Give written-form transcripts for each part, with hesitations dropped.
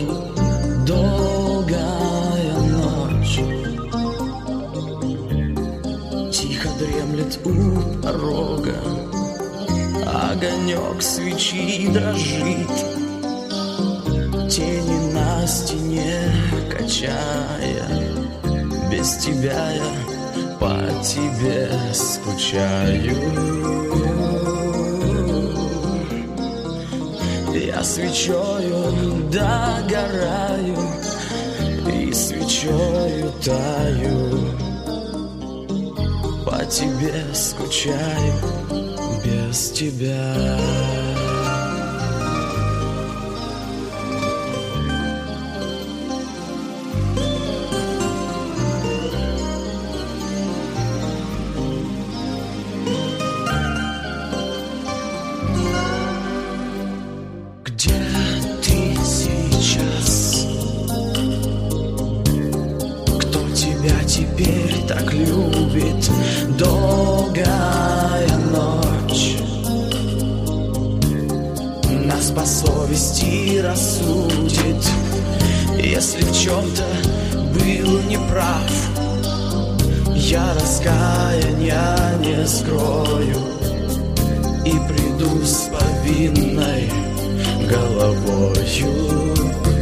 долгая ночь. Тихо дремлет у порога, огонек свечи дрожит, тени на стене качая. Без тебя я по тебе скучаю. Я свечою догораю и свечою таю. По тебе скучаю без тебя. Где ты сейчас? Кто тебя теперь так любит? Долгая ночь нас по совести рассудит. Если в чем-то был неправ, я раскаяния не скрою и приду с повинной головою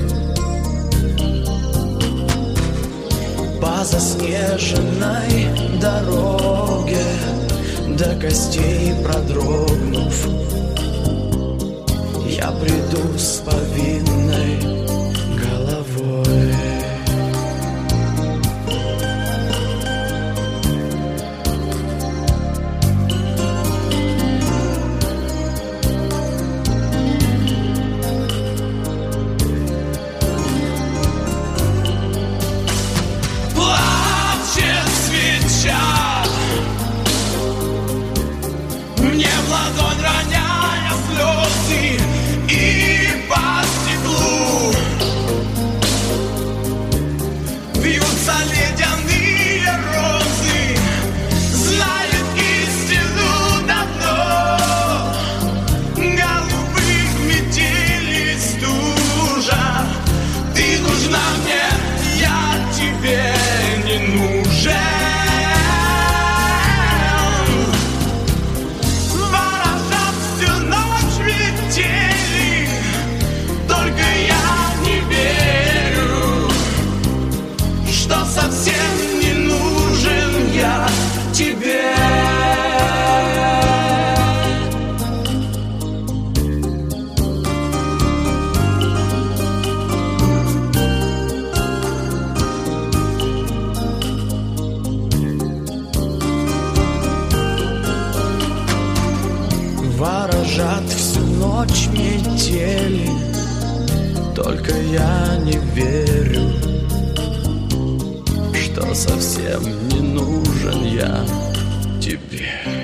по заснеженной дороге, до костей продрогнув. Я приду с повинной головой. Мне в ладонь роняя слезы и по стеклу бьются ледяные розы, знают истину давно. Голубых метели стужа, ты нужна мне, я тебе не нужен. Совсем не нужен я тебе. Ворожат всю ночь метели, только я не верю, что совсем не нужен я тебе.